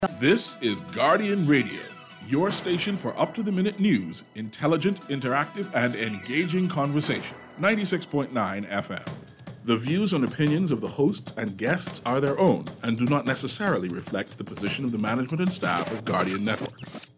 This is Guardian Radio, your station for up-to-the-minute news, intelligent, interactive, and engaging conversation. 96.9 FM. The views and opinions of the hosts and guests are their own and do not necessarily reflect the position of the management and staff of Guardian Network.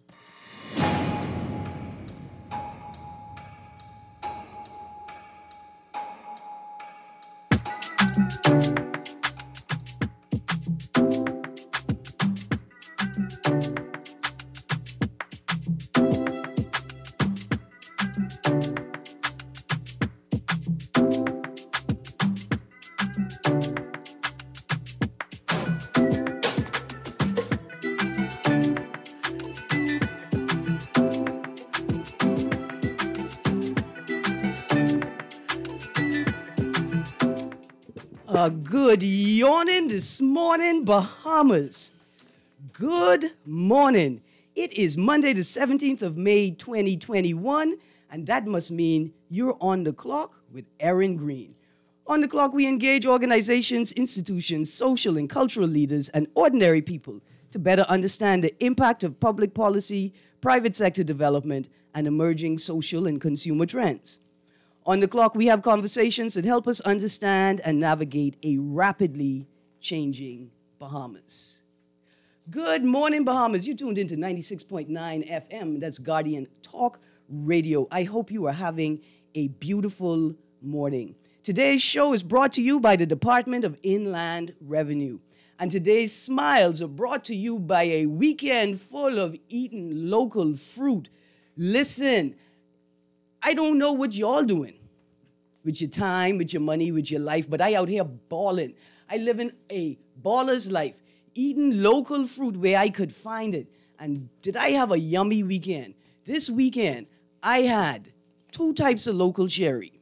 Good yawning this morning, Bahamas. Good morning. It is Monday, the 17th of May, 2021, and that must mean you're on the clock with Erin Green. On the clock, we engage organizations, institutions, social and cultural leaders, and ordinary people to better understand the impact of public policy, private sector development, and emerging social and consumer trends. On the clock, we have conversations that help us understand and navigate a rapidly changing Bahamas. Good morning, Bahamas. You tuned into 96.9 FM. That's Guardian Talk Radio. I hope you are having a beautiful morning. Today's show is brought to you by the Department of Inland Revenue. And today's smiles are brought to you by a weekend full of eating local fruit. Listen, I don't know what y'all doing with your time, with your money, with your life, but I out here balling. I live in a baller's life, eating local fruit where I could find it. And did I have a yummy weekend? This weekend, I had two types of local cherry.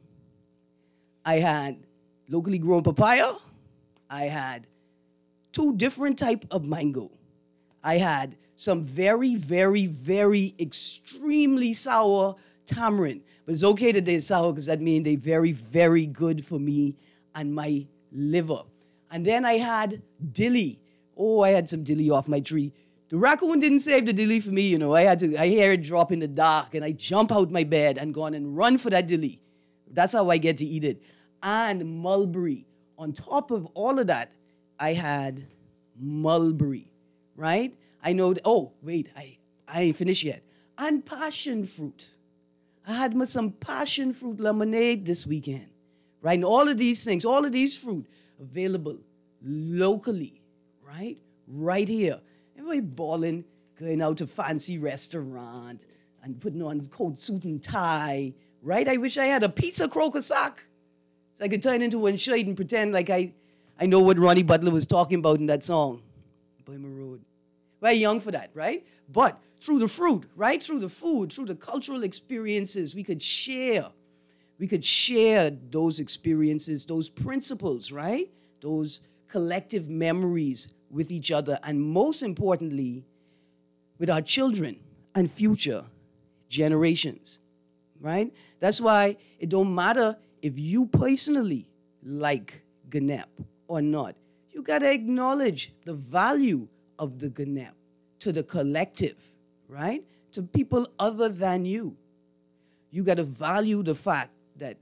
I had locally grown papaya. I had two different type of mango. I had some very, very, very extremely sour tamarind. But it's okay that they're sour because that means they're very, very good for me and my liver. And then I had dilly. Oh, I had some dilly off my tree. The raccoon didn't save the dilly for me, you know. I hear it drop in the dark and I jump out my bed and go on and run for that dilly. That's how I get to eat it. And mulberry. On top of all of that, I had mulberry, right? I know, I ain't finished yet. And passion fruit. I had some passion fruit lemonade this weekend, right? And all of these things, all of these fruit available locally, right? Right here. Everybody balling, going out to fancy restaurant and putting on coat, suit, and tie, right? I wish I had a pizza croaker sock so I could turn into one shade and pretend like I know what Ronnie Butler was talking about in that song, Burma Road. Very young for that, right? But through the fruit, right? Through the food, through the cultural experiences, we could share. We could share those experiences, those principles, right? Those collective memories with each other, and most importantly, with our children and future generations, right? That's why it don't matter if you personally like GNEP or not. You got to acknowledge the value of the GNEP to the collective, right? To people other than you. You got to value the fact that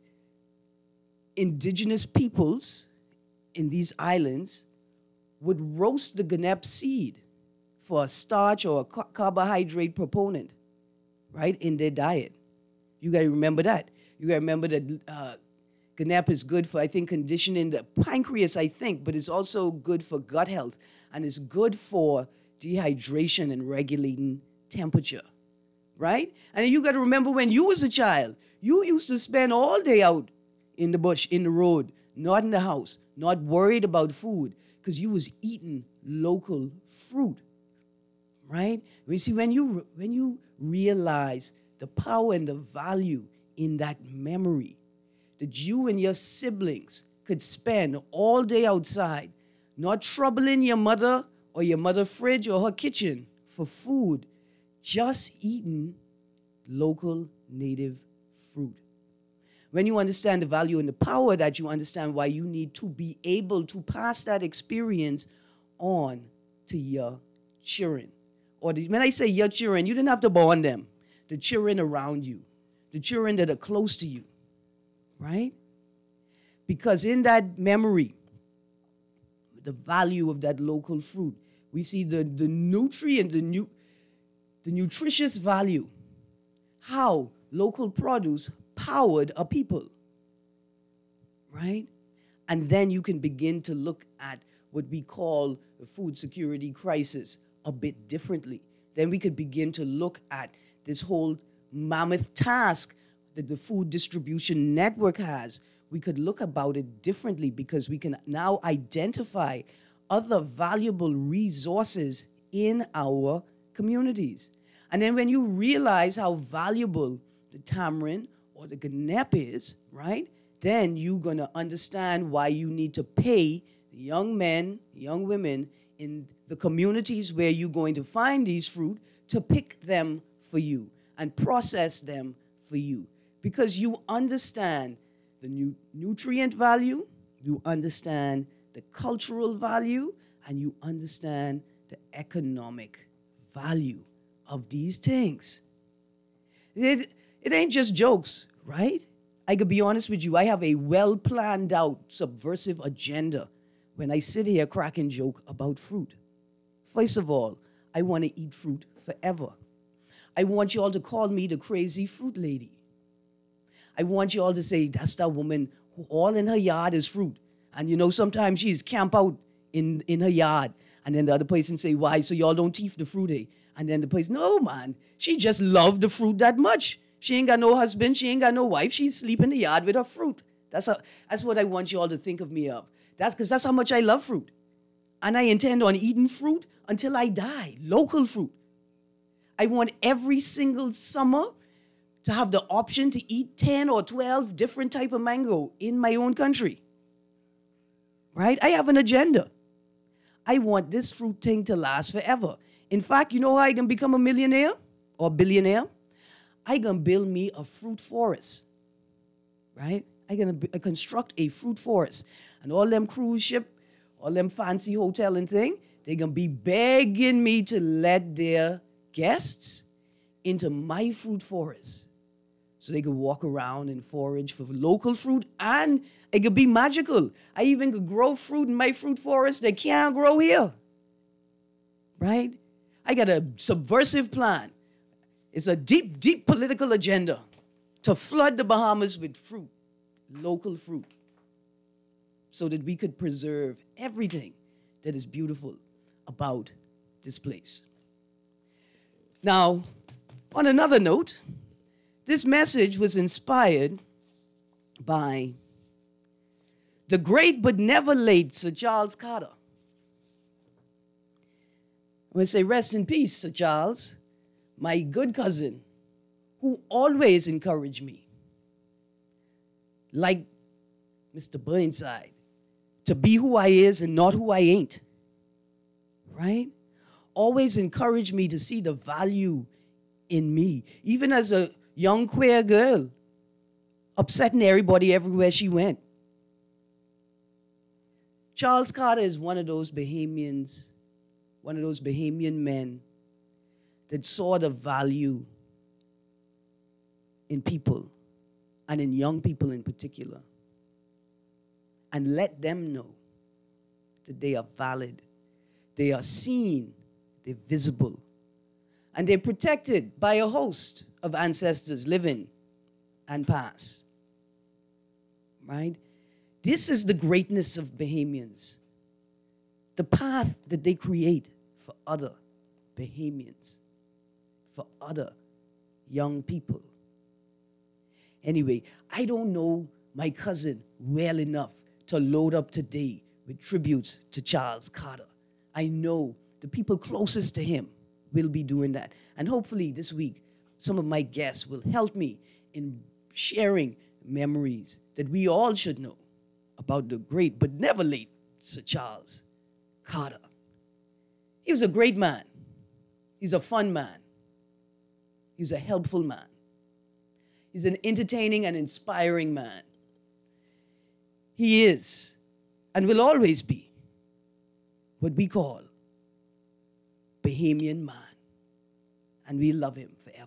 indigenous peoples in these islands would roast the GNEP seed for a starch or a carbohydrate proponent, right, in their diet. You got to remember that. You got to remember that GNEP is good for, I think, conditioning the pancreas, I think, but it's also good for gut health, and it's good for dehydration and regulating temperature, right? And you got to remember when you was a child, you used to spend all day out in the bush, in the road, not in the house, not worried about food, because you was eating local fruit, right? When you realize the power and the value in that memory, that you and your siblings could spend all day outside, not troubling your mother or your mother's fridge or her kitchen for food, just eating local native fruit. When you understand the value and the power that, you understand why you need to be able to pass that experience on to your children. Or when I say your children, you didn't have to born them. The children around you, the children that are close to you, right? Because in that memory, the value of that local fruit, we see the nutrient, the nutritious value, how local produce powered a people, right? And then you can begin to look at what we call the food security crisis a bit differently. Then we could begin to look at this whole mammoth task that the food distribution network has. We could look about it differently because we can now identify other valuable resources in our communities. And then when you realize how valuable the tamarind or the ganep is, right, then you're going to understand why you need to pay the young men, young women in the communities where you're going to find these fruit to pick them for you and process them for you. Because you understand the nutrient value, you understand the cultural value, and you understand the economic value of these things. It ain't just jokes, right? I could be honest with you, I have a well-planned out subversive agenda when I sit here cracking joke about fruit. First of all, I want to eat fruit forever. I want you all to call me the crazy fruit lady. I want you all to say, that's that woman who all in her yard is fruit. And you know, sometimes she's camp out in her yard. And then the other person say, why? So y'all don't teeth the fruit, eh? And then the person, no, man, she just loved the fruit that much. She ain't got no husband. She ain't got no wife. She's sleeping in the yard with her fruit. That's what I want you all to think of me of. That's because that's how much I love fruit. And I intend on eating fruit until I die, local fruit. I want every single summer to have the option to eat 10 or 12 different type of mango in my own country. Right? I have an agenda. I want this fruit thing to last forever. In fact, you know how I can become a millionaire or billionaire? I can build me a fruit forest. Right? I construct a fruit forest. And all them cruise ship, all them fancy hotel and thing, they gonna be begging me to let their guests into my fruit forest so they could walk around and forage for local fruit, and it could be magical. I even could grow fruit in my fruit forest that can't grow here, right? I got a subversive plan. It's a deep, deep political agenda to flood the Bahamas with fruit, local fruit, so that we could preserve everything that is beautiful about this place. Now, on another note, this message was inspired by the great but never late Sir Charles Carter. I want to say rest in peace, Sir Charles, my good cousin, who always encouraged me, like Mr. Burnside, to be who I is and not who I ain't, right? Always encouraged me to see the value in me, even as a young queer girl, upsetting everybody everywhere she went. Charles Carter is one of those Bahamians, one of those Bahamian men that saw the value in people, and in young people in particular, and let them know that they are valid, they are seen, they're visible, and they're protected by a host of ancestors living and past, right? This is the greatness of Bahamians, the path that they create for other Bahamians, for other young people. Anyway, I don't know my cousin well enough to load up today with tributes to Charles Carter. I know the people closest to him will be doing that. And hopefully this week, some of my guests will help me in sharing memories that we all should know about the great but never late Sir Charles Carter. He was a great man. He's a fun man. He's a helpful man. He's an entertaining and inspiring man. He is and will always be what we call Bahamian man. And we love him forever.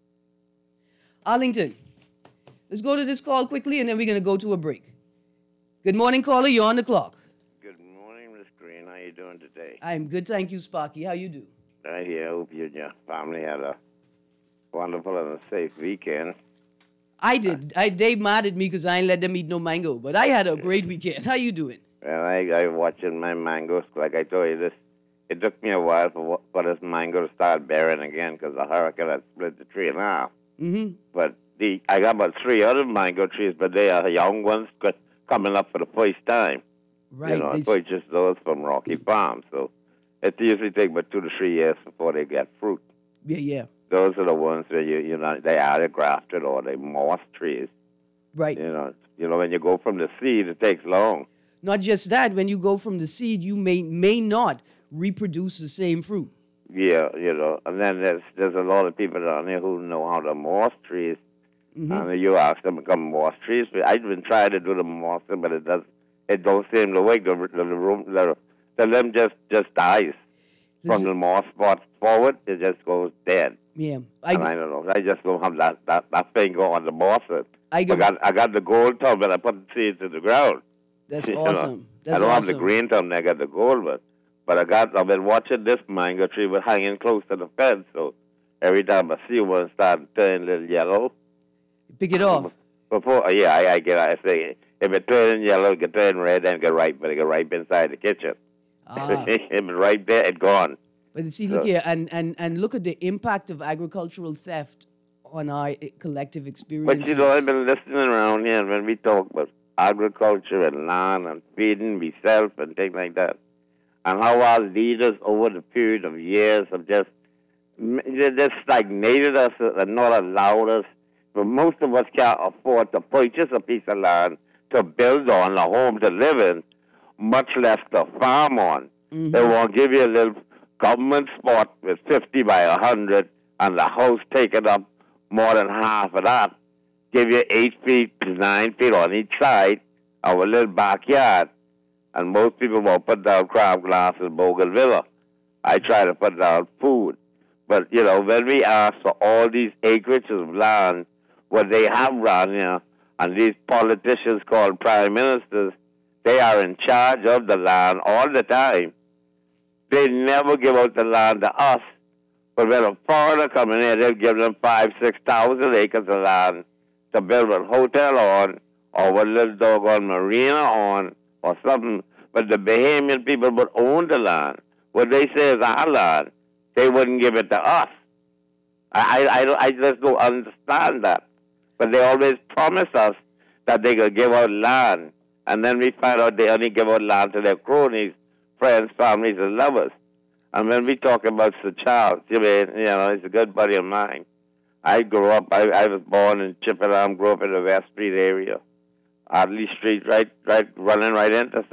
Arlington, let's go to this call quickly and then we're going to go to a break. Good morning, caller. You're on the clock. Good morning, Miss Green. How you doing today? I'm good, thank you, Sparky. How you do? I hope you and your family had a wonderful and a safe weekend. I did. They mad at me because I ain't let them eat no mango, but I had a great weekend. How you doing? Well, I watching my mangoes. Like I told you, it took me a while for this mango to start bearing again because the hurricane had split the tree in half. Mm-hmm. But I got about 3 other mango trees, but they are young ones coming up for the first time. Right. I purchased those from Rocky Farm, so it usually takes about 2 to 3 years before they get fruit. Yeah. Those are the ones where they are grafted or they moss trees. Right. When you go from the seed, it takes long. Not just that, when you go from the seed, you may not reproduce the same fruit. Yeah, and then there's a lot of people down there who know how to moss trees. Mm-hmm. And you ask them to come moss trees. I've been trying to do the mossing, but it don't seem to work. The limb just dies. From the moss spot forward, it just goes dead. Yeah. I don't know. I just don't have that finger on the moss. I got the gold tub, but I put the seeds in the ground. That's awesome. I don't have the green tub, I got the gold one. But I've been watching this mango tree was hanging close to the fence, so every time I see one start turning a little yellow, pick it off. I say if it turns yellow, it can turn red and get ripe, but it get ripe inside the kitchen. If it's right there, it's gone. But see, look here, and look at the impact of agricultural theft on our collective experiences. But I've been listening around here, and when we talk about agriculture and land and feeding myself and things like that, and how our leaders over the period of years have just stagnated us and not allowed us. But most of us can't afford to purchase a piece of land to build on, a home to live in, much less to farm on. Mm-hmm. They won't give you a little government spot with 50 by 100 and the house taking up more than half of that. Give you 8 feet to 9 feet on each side of a little backyard. And most people won't put down crab glass and bougainvillea. I try to put down food. But, when we ask for all these acreages of land, what they have around here, and these politicians called prime ministers, they are in charge of the land all the time. They never give out the land to us. But when a foreigner comes in here, they'll give them 5,000 to 6,000 acres of land to build a hotel on, or a little doggone marina on, or something. But the Bahamian people would own the land. What they say is our land. They wouldn't give it to us. I just don't understand that. But they always promise us that they could give out land. And then we find out they only give out land to their cronies, friends, families, and lovers. And when we talk about Sir Charles, he's a good buddy of mine. I grew up, I was born in Chippenham, grew up in the West Street area. Audley Street, right, running right into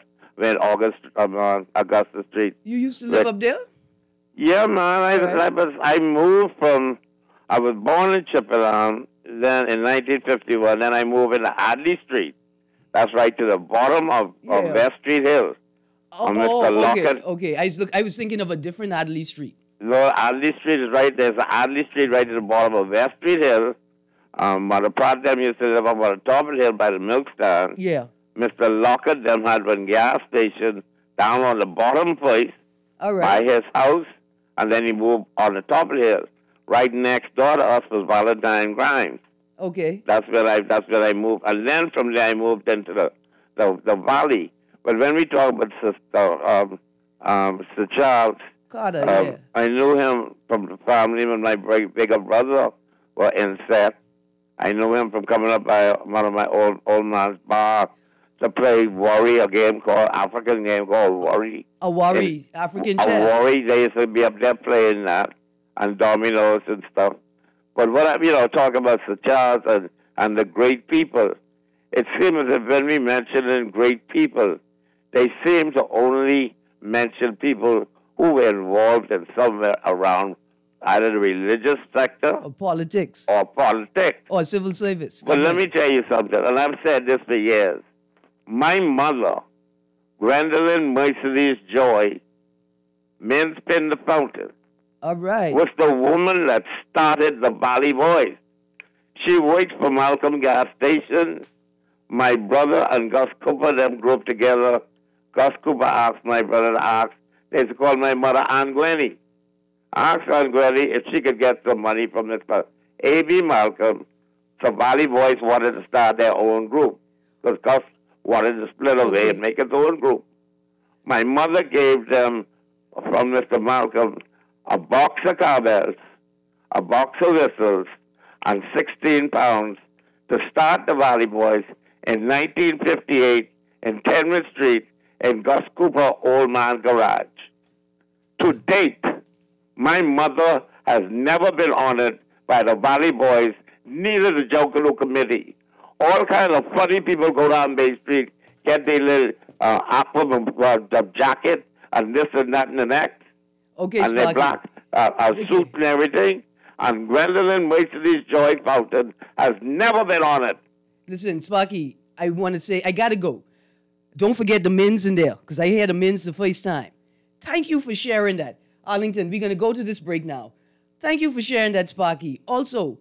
Augusta Street. You used to live up there? Yeah, man. I moved I was born in Chippenham, then in 1951, then I moved into Audley Street. That's right to the bottom of West Street Hill. Okay. I was thinking of a different Audley Street. No, Audley Street is right there. There's Audley Street right to the bottom of West Street Hill. Mother Pratt them used to live up on the top of the hill by the milk stand. Yeah. Mr. Lockett them had one gas station down on the bottom place by his house, and then he moved on the top of the hill. Right next door to us was Valentine Grimes. Okay. That's where I moved, and then from there I moved into the valley. But when we talk about Sir Charles, Carter, I knew him from the family when my bigger brother were in Seth. I knew him from coming up by one of my old man's bar to play Worry, African game called Worry. A Worry, African chess. A Worry, they used to be up there playing that, and dominoes and stuff. But what talking about Sir Charles and the great people, it seems as if when we mention great people, they seem to only mention people who were involved in somewhere around either the religious sector or politics. Or civil service. But let me tell you something, and I've said this for years. My mother, Gwendolyn Mercedes Joy, Men Spin the Fountain, All right. was the woman that started the Valley Boys. She worked for Malcolm Gas Station. My brother and Gus Cooper, them grew up together. Gus Cooper asked my brother to ask. They used to call my mother Ann Gwenny. Asked Ann Gwenny if she could get some money from this person. A.B. Malcolm, so Valley Boys wanted to start their own group because Gus wanted to split away and make his own group. My mother gave them, from Mr. Malcolm, a box of cowbells, a box of whistles, and 16 pounds to start the Valley Boys in 1958 in 10th Street in Gus Cooper Old Man Garage. To date, my mother has never been honored by the Valley Boys, neither the Jokerloo Committee. All kinds of funny people go down Bay Street, get their little aqua jacket and this and that and the next. Okay, and their black suit and everything. And Gwendolyn Mercedes Joy Fountain has never been honored. Listen, Sparky, I want to say, I got to go. Don't forget the men's in there, because I hear the men's the first time. Thank you for sharing that. Arlington, we're going to go to this break now. Thank you for sharing that, Sparky. Also,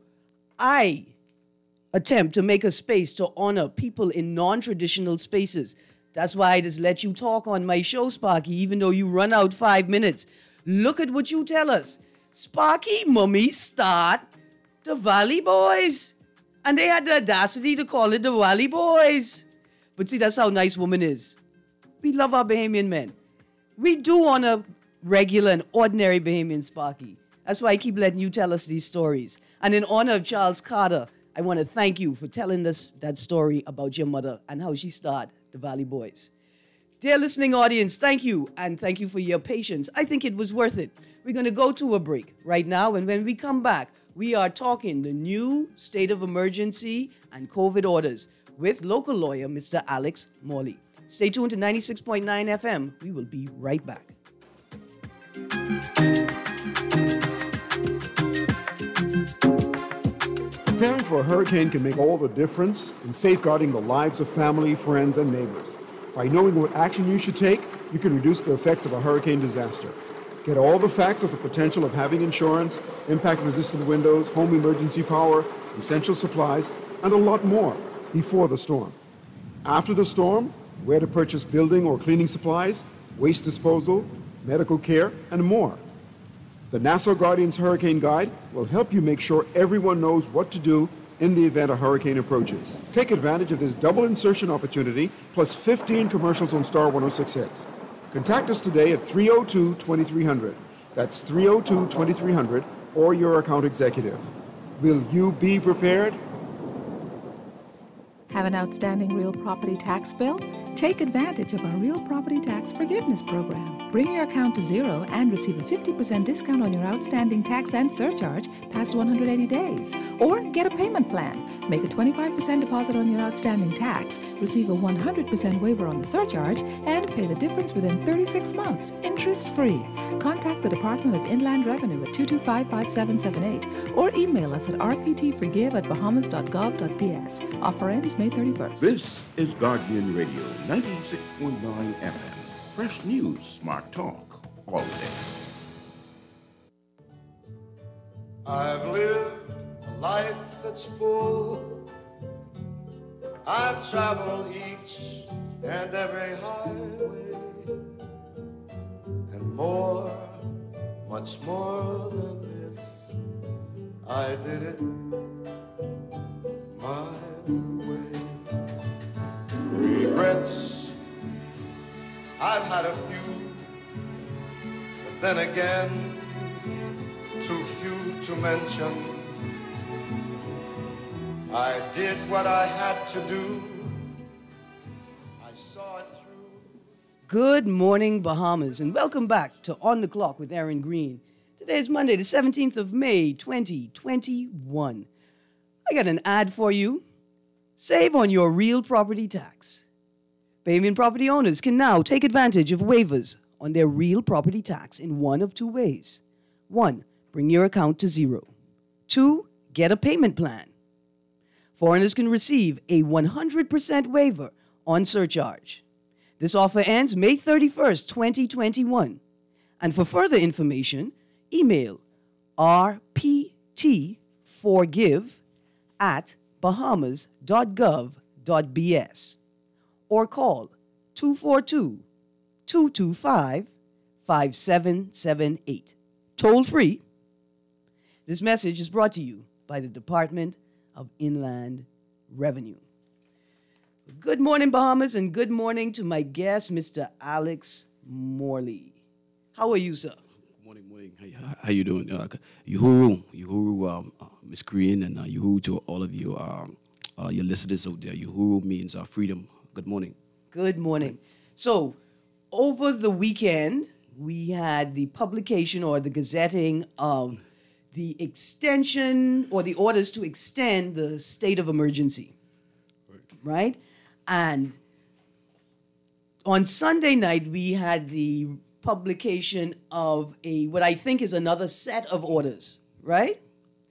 I attempt to make a space to honor people in non-traditional spaces. That's why I just let you talk on my show, Sparky, even though you run out 5 minutes. Look at what you tell us. Sparky, Mummy, start the Valley Boys. And they had the audacity to call it the Valley Boys. But see, that's how nice woman is. We love our Bahamian men. We do honor regular and ordinary Bahamian, Sparky. That's why I keep letting you tell us these stories. And in honor of Charles Carter, I want to thank you for telling us that story about your mother and how she started the Valley Boys. Dear listening audience, thank you, and thank you for your patience. I think it was worth it. We're going to go to a break right now, and when we come back, we are talking the new state of emergency and COVID orders with local lawyer Mr. Alex Morley. Stay tuned to 96.9 FM. We will be right back. Preparing for a hurricane can make all the difference in safeguarding the lives of family, friends, and neighbors. By knowing what action you should take, you can reduce the effects of a hurricane disaster. Get all the facts of the potential of having insurance, impact-resistant windows, home emergency power, essential supplies, and a lot more before the storm. After the storm, where to purchase building or cleaning supplies, waste disposal, medical care, and more. The Nassau Guardians Hurricane Guide will help you make sure everyone knows what to do in the event a hurricane approaches. Take advantage of this double insertion opportunity, plus 15 commercials on Star 106 hits. Contact us today at 302-2300. That's 302-2300, or your account executive. Will you be prepared? Have an outstanding real property tax bill? Take advantage of our Real Property Tax Forgiveness Program. Bring your account to zero and receive a 50% discount on your outstanding tax and surcharge past 180 days. Or get a payment plan. Make a 25% deposit on your outstanding tax, receive a 100% waiver on the surcharge, and pay the difference within 36 months, interest-free. Contact the Department of Inland Revenue at 225-5778 or email us at rptforgive@bahamas.gov.bs. Offer ends May 31st. This is Guardian Radio, 96.9 FM. Fresh news, smart talk, all day. I've lived a life that's full. I've traveled each and every highway, and more, much more than this, I did it my way. Regrets, I've had a few, but then again, too few to mention. I did what I had to do. I saw it through. Good morning, Bahamas, and welcome back to On the Clock with Aaron Green. Today is Monday, the 17th of May, 2021. I got an ad for you. Save on your real property tax. Bahamian property owners can now take advantage of waivers on their real property tax in one of two ways. 1, bring your account to zero. 2, get a payment plan. Foreigners can receive a 100% waiver on surcharge. This offer ends May 31st, 2021. And for further information, email rptforgive@bahamas.gov.bs or call 242-225-5778. Toll free. This message is brought to you by the Department of Inland Revenue. Good morning, Bahamas, and good morning to my guest, Mr. Alex Morley. How are you, sir? Morning. How you doing? Uhuru, Miss Green, and Uhuru to all of you, your listeners out there. Uhuru means freedom. Good morning. Good morning. So, over the weekend, we had the publication or the gazetting of the extension or the orders to extend the state of emergency, right? And on Sunday night, we had the publication of what I think is another set of orders, right?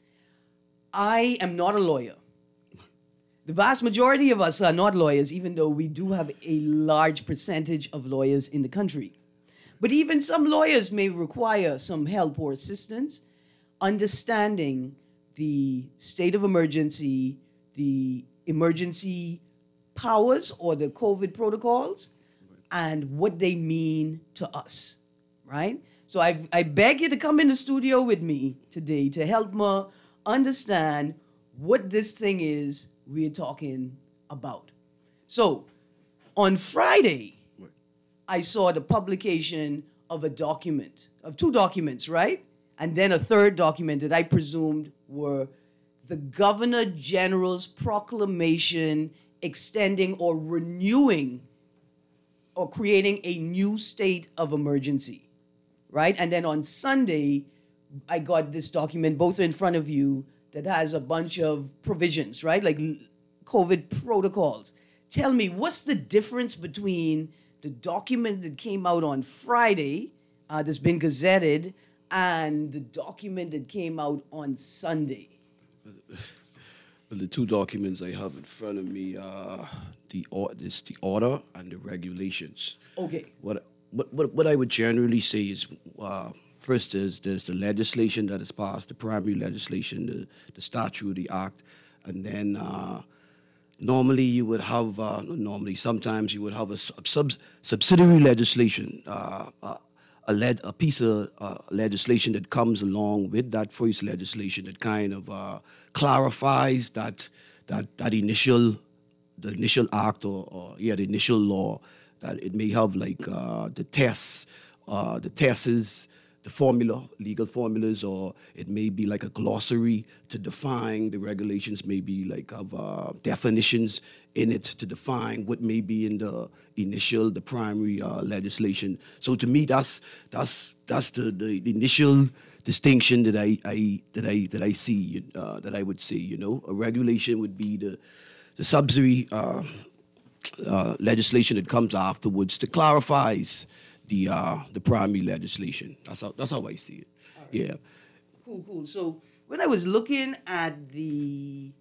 I am not a lawyer. The vast majority of us are not lawyers, even though we do have a large percentage of lawyers in the country. But even some lawyers may require some help or assistance understanding the state of emergency, the emergency powers or the COVID protocols, and what they mean to us, right? So I beg you to come in the studio with me today to help me understand what this thing is we're talking about. So on Friday, I saw the publication of a document, of two documents, right? And then a third document that I presumed were the Governor General's proclamation extending or renewing or creating a new state of emergency, right? And then on Sunday, I got this document, both in front of you, that has a bunch of provisions, right? Like COVID protocols. Tell me, what's the difference between the document that came out on Friday, that's been gazetted, and the document that came out on Sunday? The two documents I have in front of me are the order and the regulations. Okay. What I would generally say is, first there's the legislation that is passed, the primary legislation, the statute, the act, and then normally you would have, sometimes you would have a subsidiary legislation, a piece of legislation that comes along with that first legislation that kind of clarifies that initial act or the initial law, that it may have like the tests, the formula, legal formulas, or it may be like a glossary to define the regulations, maybe like have definitions in it to define what may be in the primary legislation. So to me, that's the initial distinction that I see, that I would say. A regulation would be the subsidiary legislation that comes afterwards that clarifies the primary legislation. That's how I see it. Right. Yeah. Cool. So when I was looking at the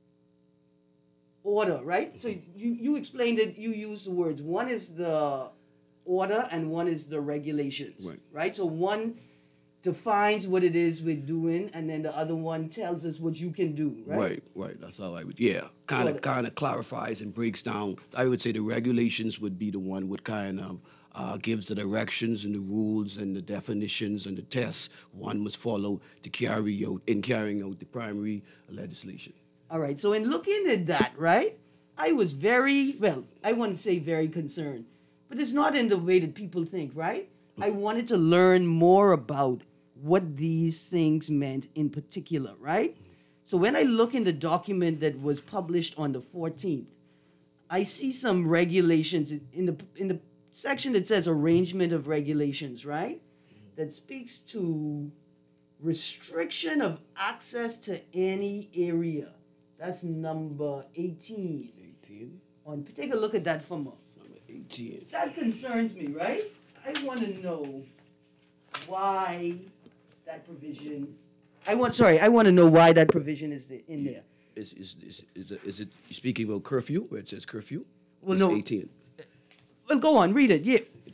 order, right? So you explained it. You used the words. One is the order and one is the regulations. Right. So one defines what it is we're doing, and then the other one tells us what you can do, right? Right. That's how I would, kind of clarifies and breaks down. I would say the regulations would be the one what kind of gives the directions and the rules and the definitions and the tests one must follow to carrying out the primary legislation. All right. So in looking at that, right, I was very concerned, but it's not in the way that people think, right? I wanted to learn more about what these things meant in particular, right? So when I look in the document that was published on the 14th, I see some regulations in the section that says arrangement of regulations, right? That speaks to restriction of access to any area. That's number 18. 18? Take a look at that for me. Number 18. That concerns me, right? I want to know why that provision. I want to know why that provision is in there. Is it you speaking about curfew where it says curfew? Well, it's no. 18. Well, go on, read it. Yeah.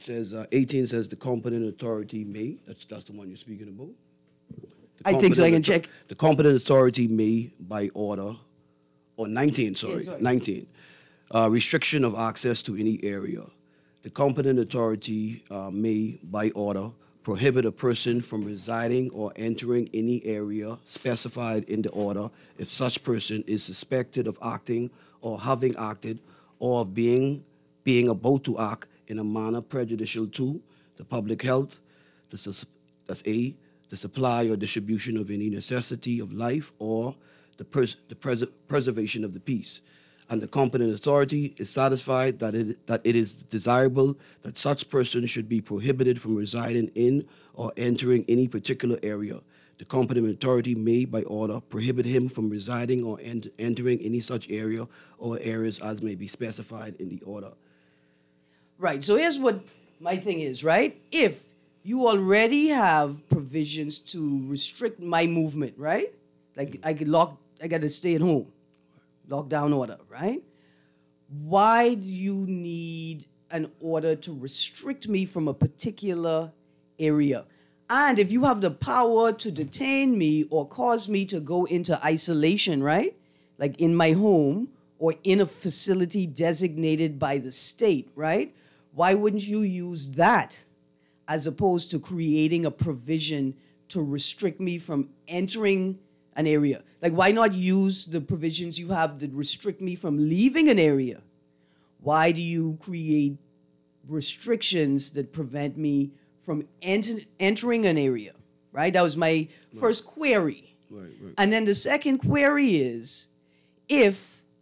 It says 18 says the competent authority may. That's the one you're speaking about. I think so. I can check. The competent authority may, by order, or 19. Sorry, 19. Restriction of access to any area. The competent authority may, by order, prohibit a person from residing or entering any area specified in the order if such person is suspected of acting or having acted or of being about to act in a manner prejudicial to the public health, that's A, the supply or distribution of any necessity of life or the preservation of the peace. And the competent authority is satisfied that it is desirable that such person should be prohibited from residing in or entering any particular area. The competent authority may, by order, prohibit him from residing or entering any such area or areas as may be specified in the order. Right. So here's what my thing is, right? If you already have provisions to restrict my movement, right? Like I got to stay at home. Lockdown order, right? Why do you need an order to restrict me from a particular area? And if you have the power to detain me or cause me to go into isolation, right? Like in my home or in a facility designated by the state, right? Why wouldn't you use that as opposed to creating a provision to restrict me from entering an area? Like, why not use the provisions you have that restrict me from leaving an area? Why do you create restrictions that prevent me from entering an area, right? That was my first query. Right. And then the second query is, it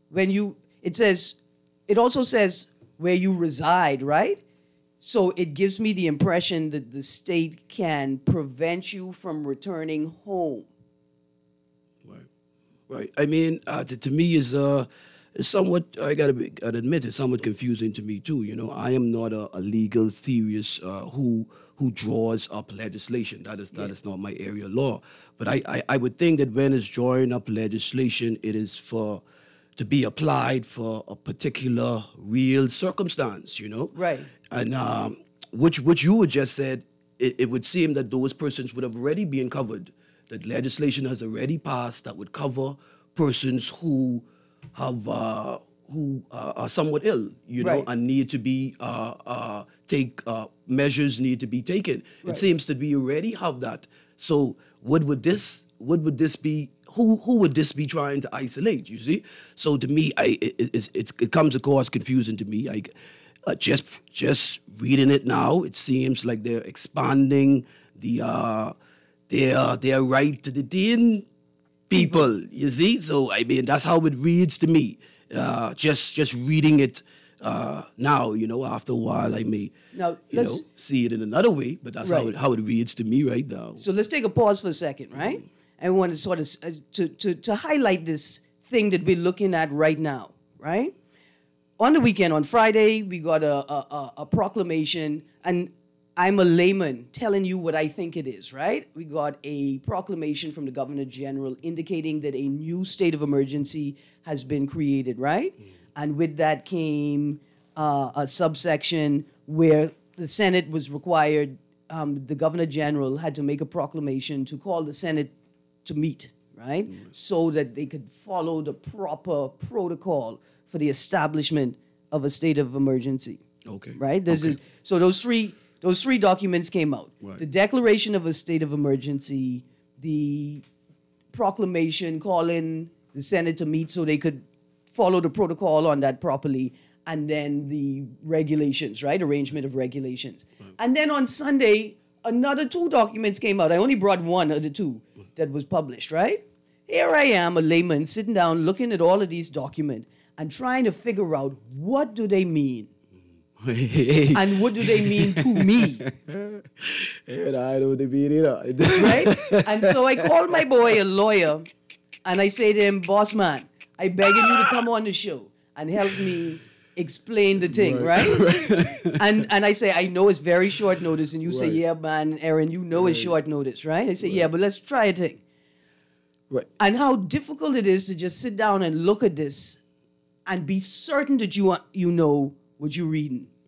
also says where you reside, right? So it gives me the impression that the state can prevent you from returning home. Right. I mean, to me is somewhat, I gotta admit, it's somewhat confusing to me too. You know, I am not a legal theorist who draws up legislation. That is not my area of law. But I would think that when it's drawing up legislation, it is to be applied for a particular real circumstance. You know. Right. And which you had just said, it would seem that those persons would have already been covered. That legislation has already passed that would cover persons who have who are somewhat ill, you know, Right. and need to be measures need to be taken. Right. It seems that we already have that. So what would this be? Who would this be trying to isolate? You see. So to me, it comes across confusing to me. Just reading it now, it seems like they're expanding their right to detain people, you see? So, I mean, that's how it reads to me. Just reading it now, you know, after a while, I may, see it in another way, but that's Right. how it reads to me right now. So let's take a pause for a second, right? I want to sort of to highlight this thing that we're looking at right now, right? On the weekend, on Friday, we got a proclamation, and I'm a layman telling you what I think it is, right? We got a proclamation from the Governor General indicating that a new state of emergency has been created, right? And with that came a subsection where the Senate was required, the Governor General had to make a proclamation to call the Senate to meet, right? So that they could follow the proper protocol for the establishment of a state of emergency. Okay. Right? Okay. So those three documents came out. Right. The declaration of a state of emergency, the proclamation calling the Senate to meet so they could follow the protocol on that properly, and then the regulations, right? Arrangement of regulations. Right. And then on Sunday, another 2 documents came out. I only brought one of the 2 that was published, right? Here I am, a layman, sitting down, looking at all of these documents and trying to figure out what do they mean. And what do they mean to me? And I know they mean it. Right? And so I called my boy, a lawyer, and I say to him, boss man, I begging you to come on the show and help me explain the thing, right? And I say, I know it's very short notice. And you say, yeah, man, Aaron, you know it's short notice, right? I say, yeah, but let's try a thing. Right. And how difficult it is to just sit down and look at this and be certain that you know what you're reading. Right.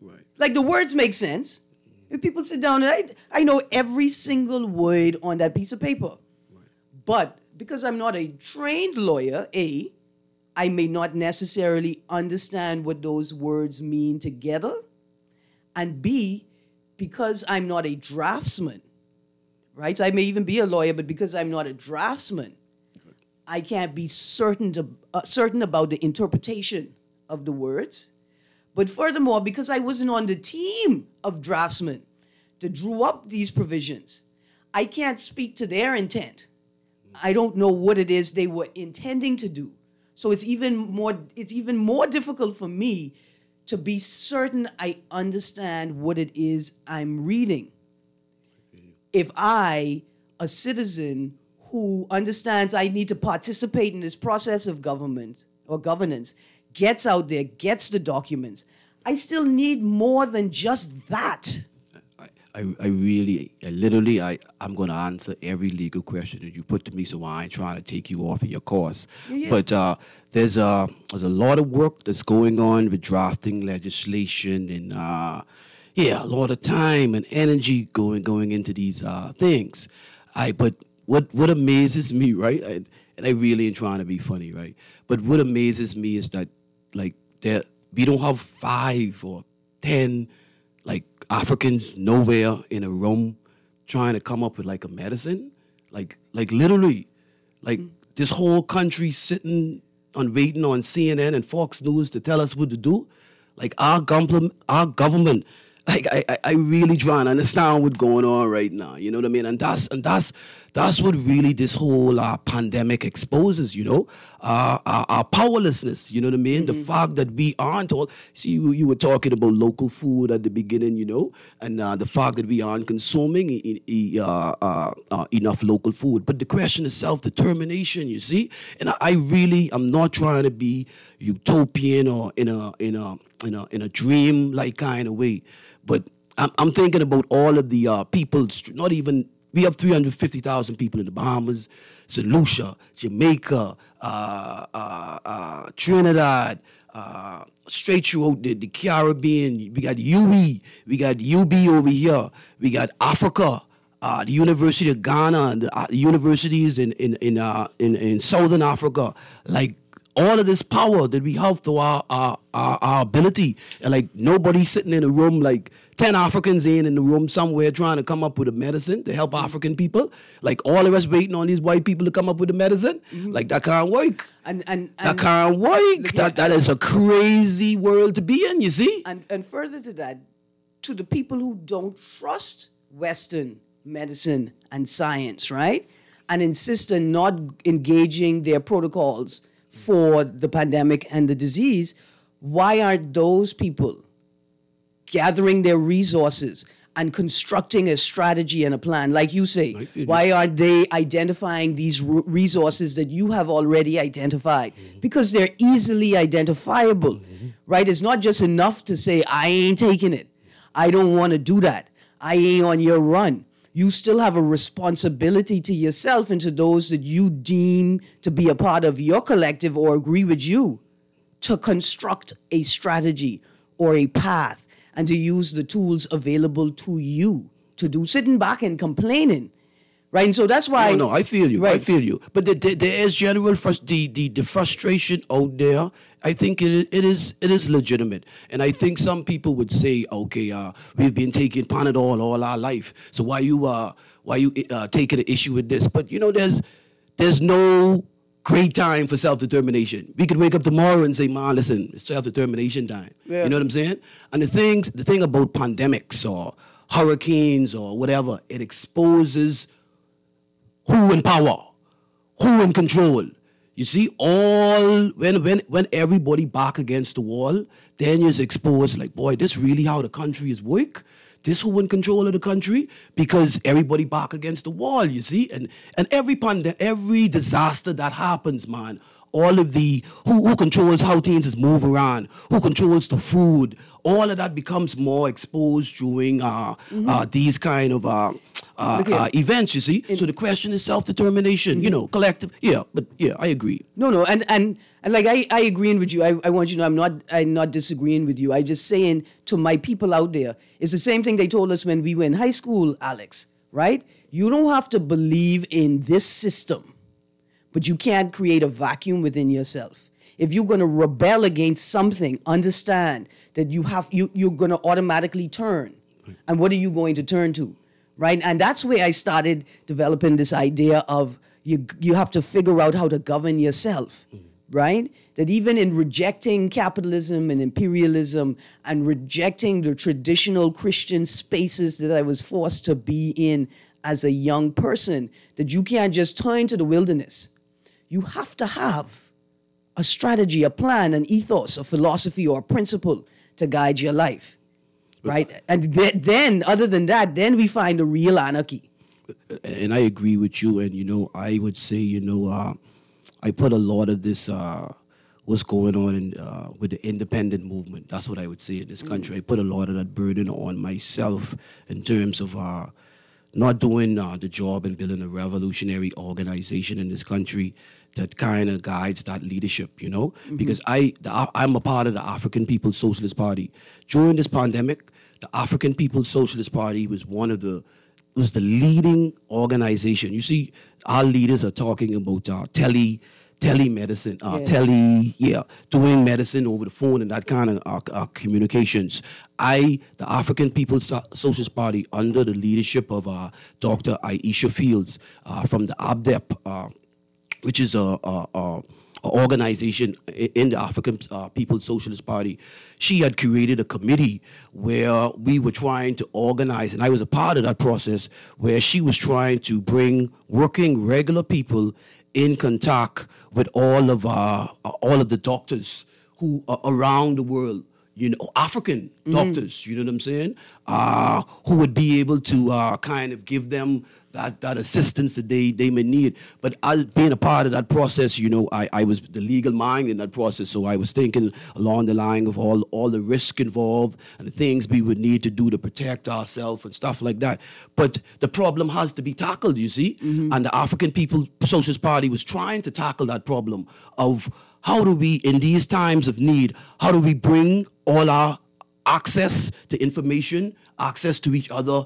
Like the words make sense. If people sit down, and I know every single word on that piece of paper. But because I'm not a trained lawyer, I may not necessarily understand what those words mean together. And B, because I'm not a draftsman, right? I may even be a lawyer, but because I'm not a draftsman, I can't be certain about the interpretation of the words. But furthermore, because I wasn't on the team of draftsmen that drew up these provisions, I can't speak to their intent. I don't know what it is they were intending to do. So it's even more difficult for me to be certain I understand what it is I'm reading. If I, a citizen who understands I need to participate in this process of government or governance, gets out there, gets the documents, I still need more than just that. I'm going to answer every legal question that you put to me, so I ain't trying to take you off of your course. Yeah. But there's a lot of work that's going on with drafting legislation and, a lot of time and energy going into these things. But what amazes me, right, and I really ain't trying to be funny, right, but what amazes me is that, like, we don't have 5 or 10 like Africans nowhere in a room trying to come up with like a medicine, like literally, like this whole country sitting on waiting on CNN and Fox News to tell us what to do. Like our government, like I really trying to understand what's going on right now. You know what I mean? And that's what really this whole pandemic exposes. You know, our powerlessness. You know what I mean? The fact that we aren't all. See, you were talking about local food at the beginning. You know, and the fact that we aren't consuming enough local food. But the question is self-determination. You see, and I'm not trying to be utopian or in a dream-like kind of way. But I'm thinking about all of the people, we have 350,000 people in the Bahamas, St. Lucia, Jamaica, Trinidad, straight throughout the Caribbean. We got UE, we got UB over here, we got Africa, the University of Ghana, the universities in Southern Africa, like, all of this power that we have to our ability, and like nobody's sitting in a room, like 10 Africans in the room somewhere trying to come up with a medicine to help African people. Like all of us waiting on these white people to come up with a medicine. Like that can't work. And that can't work. That is a crazy world to be in, you see? And further to that, to the people who don't trust Western medicine and science, right? And insist on not engaging their protocols for the pandemic and the disease, why aren't those people gathering their resources and constructing a strategy and a plan? Like you say, why aren't they identifying these resources that you have already identified? Because they're easily identifiable, right? It's not just enough to say, I ain't taking it. I don't want to do that. I ain't on your run. You still have a responsibility to yourself and to those that you deem to be a part of your collective or agree with you to construct a strategy or a path and to use the tools available to you to do. Sitting back and complaining, right? And so that's why... No, I feel you. Right. I feel you. But there is general the frustration out there. I think it is legitimate. And I think some people would say, okay, we've been taking Panadol all our life, so why you taking an issue with this? But, you know, there's no great time for self-determination. We could wake up tomorrow and say, man, listen, it's self-determination time. Yeah. You know what I'm saying? And the thing about pandemics or hurricanes or whatever, it exposes who in power, who in control. You see, when everybody back against the wall, then you're exposed like, boy, this really how the country is work? This who in control of the country? Because everybody back against the wall, you see? And every disaster that happens, man, all of the, who controls how things is move around, who controls the food, all of that becomes more exposed during these kind of events, you see. So the question is self-determination, you know, collective. Yeah, but yeah, I agree. No, and like I agreeing with you. I want you to know I'm not disagreeing with you. I just saying to my people out there, it's the same thing they told us when we were in high school, Alex, right? You don't have to believe in this system, but you can't create a vacuum within yourself. If you're going to rebel against something, understand that you're going to automatically turn. And what are you going to turn to? Right? And that's where I started developing this idea of you have to figure out how to govern yourself. Right? That even in rejecting capitalism and imperialism and rejecting the traditional Christian spaces that I was forced to be in as a young person, that you can't just turn to the wilderness. You have to have a strategy, a plan, an ethos, a philosophy, or a principle to guide your life, right? And then, other than that, then we find a real anarchy. And I agree with you. And, you know, I would say, you know, I put a lot of this, what's going on with the independent movement. That's what I would say in this country. I put a lot of that burden on myself in terms of not doing the job and building a revolutionary organization in this country that kind of guides that leadership, you know? Because I'm a part of the African People's Socialist Party. During this pandemic, the African People's Socialist Party was was the leading organization. You see, our leaders are talking about telemedicine, doing medicine over the phone and that kind of communications. The African People's Socialist Party, under the leadership of Dr. Aisha Fields from the ABDEP, which is a organization in the African People's Socialist Party, she had created a committee where we were trying to organize, and I was a part of that process, where she was trying to bring working regular people in contact with all of the doctors who are around the world, you know, African doctors, you know what I'm saying, who would be able to kind of give them that assistance that they may need. But as being a part of that process, you know, I was the legal mind in that process, so I was thinking along the line of all the risk involved and the things we would need to do to protect ourselves and stuff like that. But the problem has to be tackled, you see, and the African People's Socialist Party was trying to tackle that problem of how do we, in these times of need, how do we bring all our access to information, access to each other,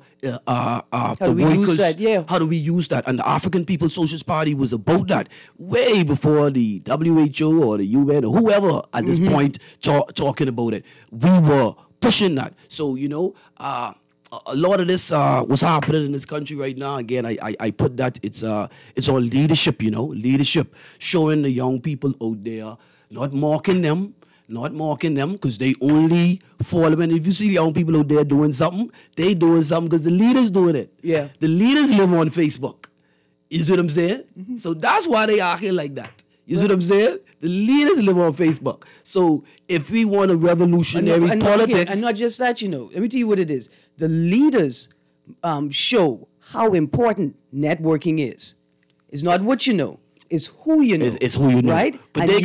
how do we use that? Yeah. How do we use that? And the African People's Socialist Party was about that way before the WHO or the UN or whoever at this point talking about it. We were pushing that. So, you know, a lot of this what's happening in this country right now, again, I put that it's all leadership, you know, leadership, showing the young people out there, not mocking them because they only following. If you see young people out there doing something, they doing something because the leaders doing it. Yeah. The leaders live on Facebook. You see what I'm saying? So that's why they are here like that. You see what I'm saying? The leaders live on Facebook. So if we want a revolutionary politics... And not just that, you know. Let me tell you what it is. The leaders show how important networking is. It's not what you know. It's who you know. It's who you know. Right?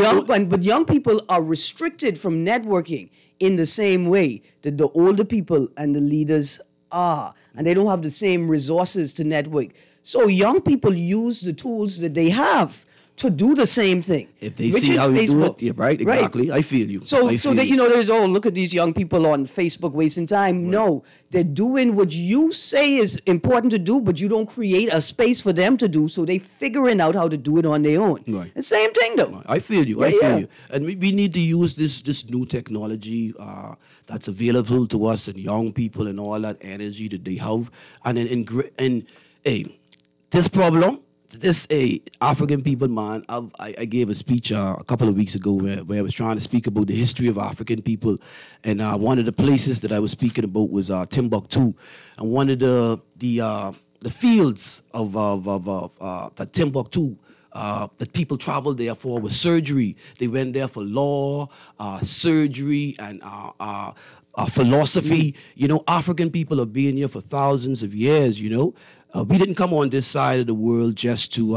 But young people are restricted from networking in the same way that the older people and the leaders are. And they don't have the same resources to network. So young people use the tools that they have to do the same thing. If they see how you do it, yeah, right, exactly. Right. I feel you. So that, you know, there's, look at these young people on Facebook wasting time. Right. No, they're doing what you say is important to do, but you don't create a space for them to do, so they figuring out how to do it on their own. Right. The same thing, though. I feel you. I feel you. And we need to use this new technology that's available to us and young people and all that energy that they have. And this problem, this African people, man, I gave a speech a couple of weeks ago where I was trying to speak about the history of African people, and one of the places that I was speaking about was Timbuktu, and one of the fields of Timbuktu that people traveled there for was surgery. They went there for law, surgery, and philosophy. You know, African people have been here for thousands of years, you know. We didn't come on this side of the world just to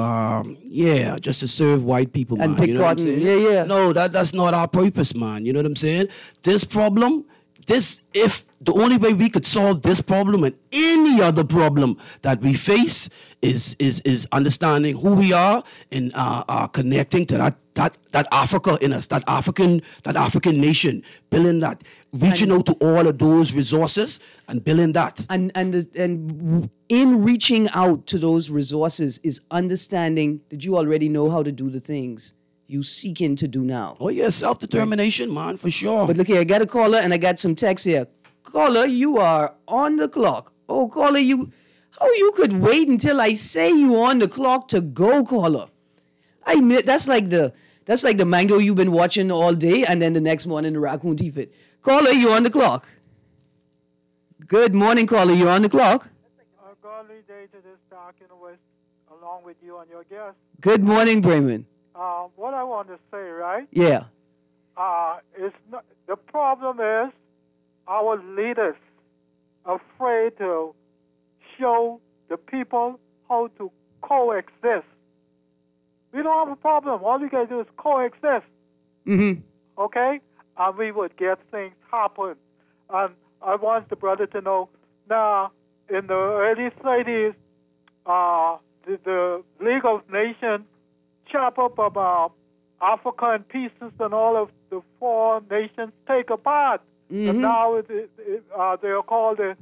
serve white people, man. And pick cotton, No, that's not our purpose, man. You know what I'm saying? This problem, if the only way we could solve this problem and any other problem that we face is understanding who we are and connecting to that Africa in us, that African nation, building that, reaching out to all of those resources and building that. And in reaching out to those resources is understanding that you already know how to do the things you seeking to do now. Oh yeah, self-determination, man, for sure. But look here, I got a caller and I got some text here. Caller, you are on the clock. Oh, caller, how you could wait until I say you on the clock to go, caller? I admit that's like the mango you've been watching all day, and then the next morning the raccoon teeth it. Caller, you on the clock. Good morning, caller. You're on the clock. A godly day to this dark in the west, along with you and your guest. Good morning, Bremen. What I want to say, right? Yeah. It's not, the problem is our leaders afraid to show the people how to coexist. We don't have a problem. All we got to do is coexist. Mm-hmm. Okay? And we would get things happen. And I want the brother to know, now, in the early 30s, the League of Nations chop up about Africa in pieces and all of the 4 nations take apart. Mm-hmm. And now they are called the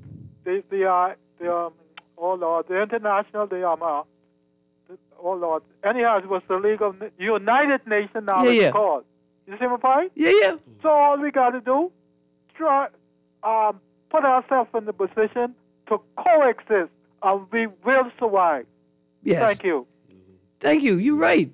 international, oh Lord. Anyhow, it was the League of United Nations now it's called. You see my point? Yeah. So all we got to do, try, put ourselves in the position to coexist, and we will survive. Yes. Thank you. Thank you. You're right.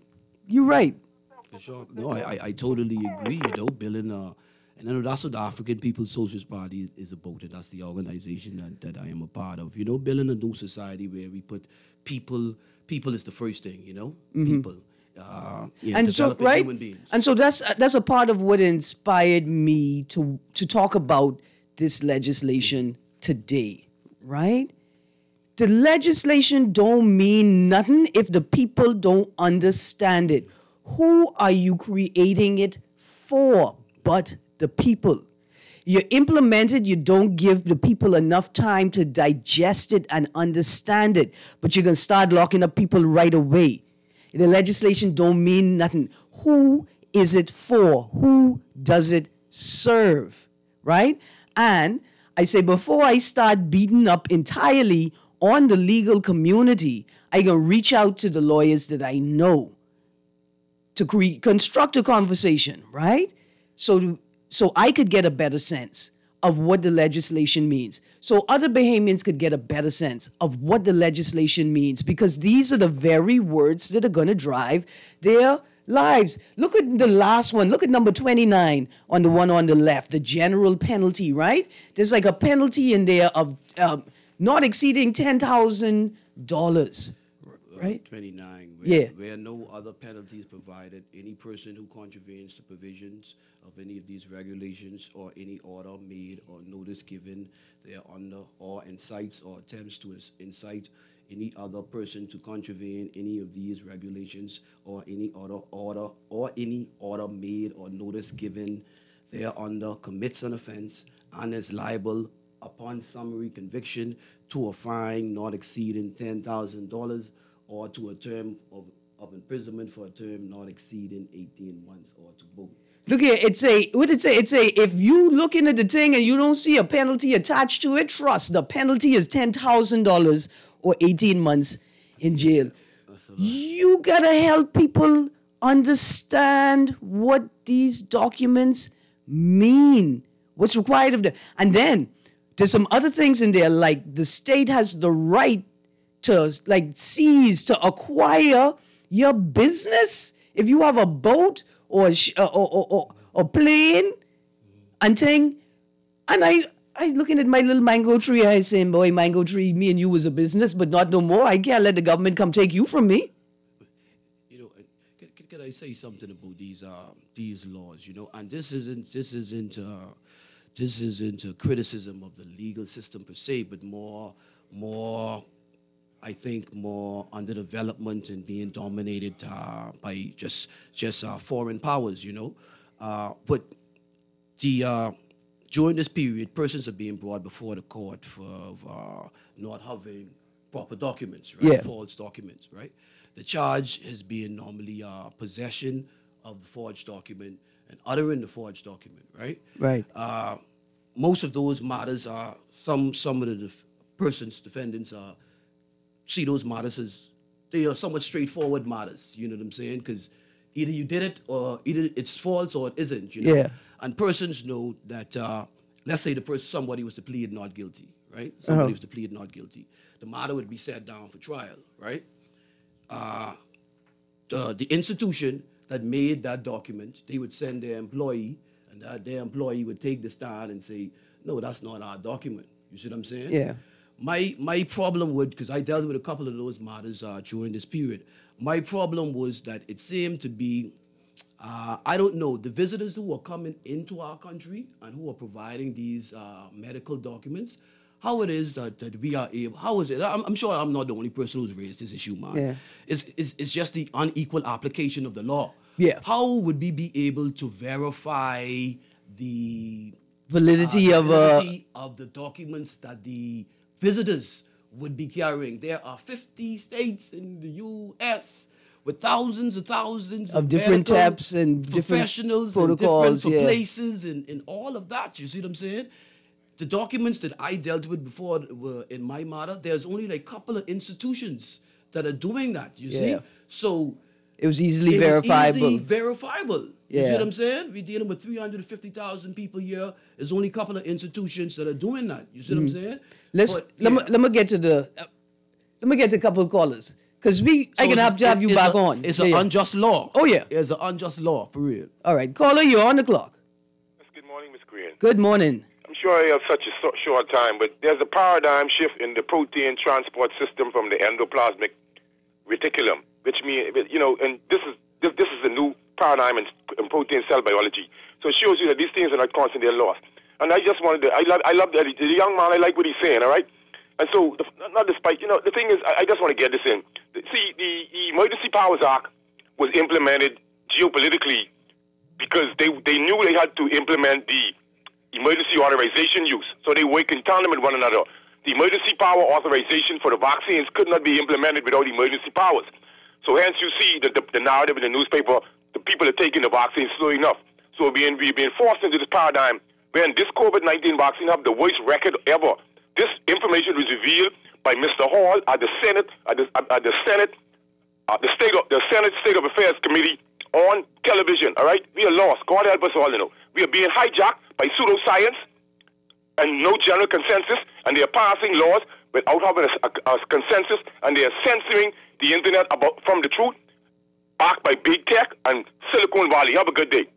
For sure. No, I totally agree, building and I know that's what the African People's Socialist Party is about, and that's the organization that I am a part of. Building a new society where we put people is the first thing, Mm-hmm. people. And so, right? Human beings. And so that's a part of what inspired me to talk about this legislation today, right? The legislation don't mean nothing if the people don't understand it. Who are you creating it for but the people? You implement it, you don't give the people enough time to digest it and understand it, but you're going to start locking up people right away. The legislation don't mean nothing. Who is it for? Who does it serve? Right? And I say before I start beating up entirely on the legal community, I can reach out to the lawyers that I know to construct a conversation, right? So I could get a better sense of what the legislation means. So other Bahamians could get a better sense of what the legislation means, because these are the very words that are going to drive their lives. Look at the last one. Look at number 29 on the one on the left, the general penalty, right? There's like a penalty in there of not exceeding $10,000, right? 29, where no other penalty is provided, any person who contravenes the provisions of any of these regulations or any order made or notice given thereunder or incites or attempts to incite any other person to contravene any of these regulations or any other order or any order made or notice given thereunder commits an offense and is liable upon summary conviction to a fine not exceeding $10,000 or to a term of imprisonment for a term not exceeding 18 months or to both. Look here, it say if you looking at the thing and you don't see a penalty attached to it, trust the penalty is $10,000 or 18 months in jail. You gotta help people understand what these documents mean, what's required of them. And then there's some other things in there, like the state has the right to seize, to acquire your business. If you have a boat or a plane and thing, and I looking at my little mango tree, I saying, boy, mango tree, me and you was a business, but not no more. I can't let the government come take you from me. Can I say something about these laws? And this isn't a criticism of the legal system per se, but more I think more underdevelopment and being dominated by just foreign powers, But the during this period, persons are being brought before the court for not having proper documents, right? Yeah. False documents, right? The charge has been normally possession of the forged document and uttering the forged document, right? Right. Most of those matters are some of the persons, defendants, see those matters as they are somewhat straightforward matters. You know what I'm saying? Because either you did it or either it's false or it isn't. You know. Yeah. And persons know that. Let's say somebody was to plead not guilty, right? Somebody was to plead not guilty. The matter would be set down for trial, right? The institution that made that document, they would send their employee, and their employee would take the stand and say, no, that's not our document. You see what I'm saying? Yeah. My problem would, because I dealt with a couple of those matters during this period, my problem was that it seemed to be, I don't know, the visitors who are coming into our country and who are providing these medical documents, how it is that we are able, how is it, I'm sure I'm not the only person who's raised this issue, man. Yeah. It's just the unequal application of the law. Yeah. How would we be able to verify the Validity of the documents that the visitors would be carrying? There are 50 states in the U.S. with thousands of different tabs and different professionals protocols, and different places and all of that. You see what I'm saying? The documents that I dealt with before were in my matter, there's only like a couple of institutions that are doing that. You see? So it was easily verifiable. Easy verifiable. You see Yeah. what I'm saying? We're dealing with 350,000 people here. There's only a couple of institutions that are doing that. You see what I'm saying? Let me get to a couple of callers. Because I can have to have you back on. It's an unjust law. Oh, yeah. It's an unjust law, for real. All right. Caller, you're on the clock. Good morning, Ms. Green. Good morning. I'm sure you have such a short time, but there's a paradigm shift in the protein transport system from the endoplasmic reticulum, which means, and this is a new paradigm in protein cell biology. So it shows you that these things are not constantly lost. And I just wanted to, I love the young man, I like what he's saying, all right? And so, not despite, the thing is, I just want to get this in. See, the Emergency Powers Act was implemented geopolitically because they knew they had to implement the emergency authorization use. So they work in tandem with one another. The emergency power authorization for the vaccines could not be implemented without emergency powers. So hence you see the narrative in the newspaper, the people are taking the vaccine slow enough. So we're being forced into this paradigm when this COVID-19 vaccine have the worst record ever. This information was revealed by Mr. Hall at the Senate, the Senate State of Affairs Committee on television. All right, we are lost. God help us all. We are being hijacked by pseudoscience and no general consensus, and they are passing laws without having a consensus, and they are censoring the internet from the truth, backed by big tech and Silicon Valley. Have a good day.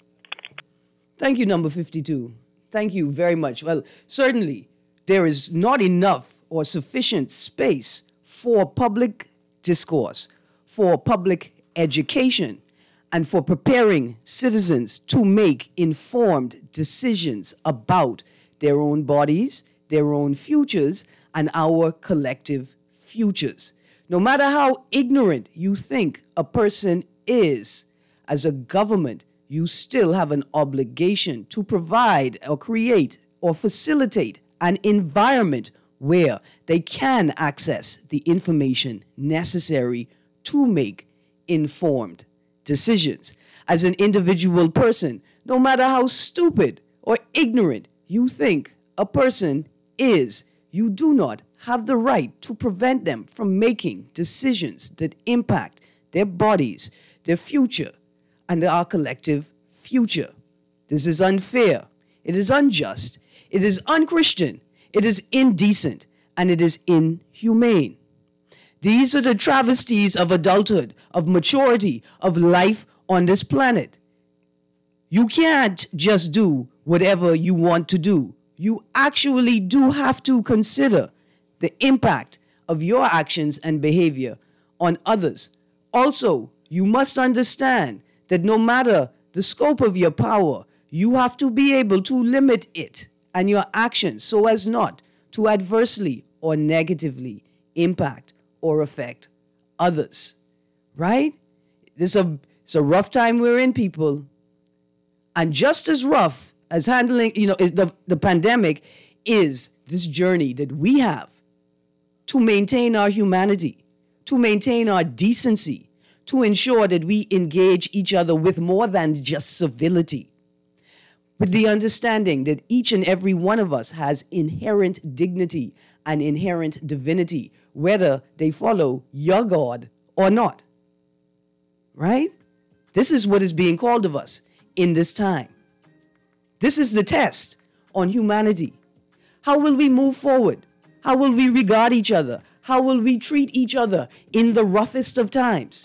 Thank you, number 52. Thank you very much. Well, certainly there is not enough or sufficient space for public discourse, for public education, and for preparing citizens to make informed decisions about their own bodies, their own futures, and our collective futures. No matter how ignorant you think a person is, as a government, you still have an obligation to provide or create or facilitate an environment where they can access the information necessary to make informed decisions. As an individual person, no matter how stupid or ignorant you think a person is, you do not have the right to prevent them from making decisions that impact their bodies, their future, and our collective future. This is unfair. It is unjust. It is unchristian. It is indecent. And it is inhumane. These are the travesties of adulthood, of maturity, of life on this planet. You can't just do whatever you want to do. You actually do have to consider the impact of your actions and behavior on others. Also, you must understand that no matter the scope of your power, you have to be able to limit it and your actions so as not to adversely or negatively impact or affect others. Right? It's a rough time we're in, people. And just as rough as handling, is the pandemic is this journey that we have to maintain our humanity, to maintain our decency, to ensure that we engage each other with more than just civility, with the understanding that each and every one of us has inherent dignity and inherent divinity, whether they follow your God or not. Right? This is what is being called of us in this time. This is the test on humanity. How will we move forward? How will we regard each other? How will we treat each other in the roughest of times?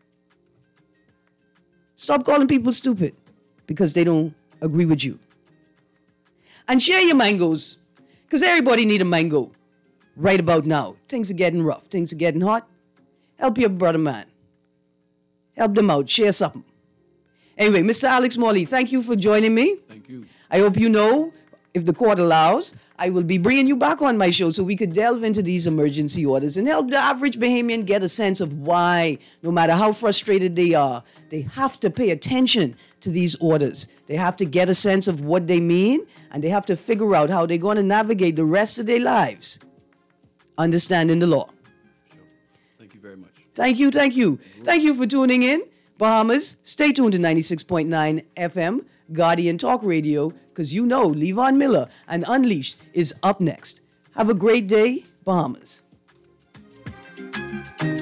Stop calling people stupid because they don't agree with you. And share your mangoes, because everybody need a mango right about now. Things are getting rough. Things are getting hot. Help your brother, man. Help them out. Share something. Anyway, Mr. Alex Morley, thank you for joining me. Thank you. I hope you know, if the court allows, I will be bringing you back on my show so we could delve into these emergency orders and help the average Bahamian get a sense of why, no matter how frustrated they are, they have to pay attention to these orders. They have to get a sense of what they mean, and they have to figure out how they're going to navigate the rest of their lives, understanding the law. Sure. Thank you very much. Thank you. Thank you for tuning in. Bahamas, stay tuned to 96.9 FM, Guardian Talk Radio, because you know Levon Miller and Unleashed is up next. Have a great day, Bahamas.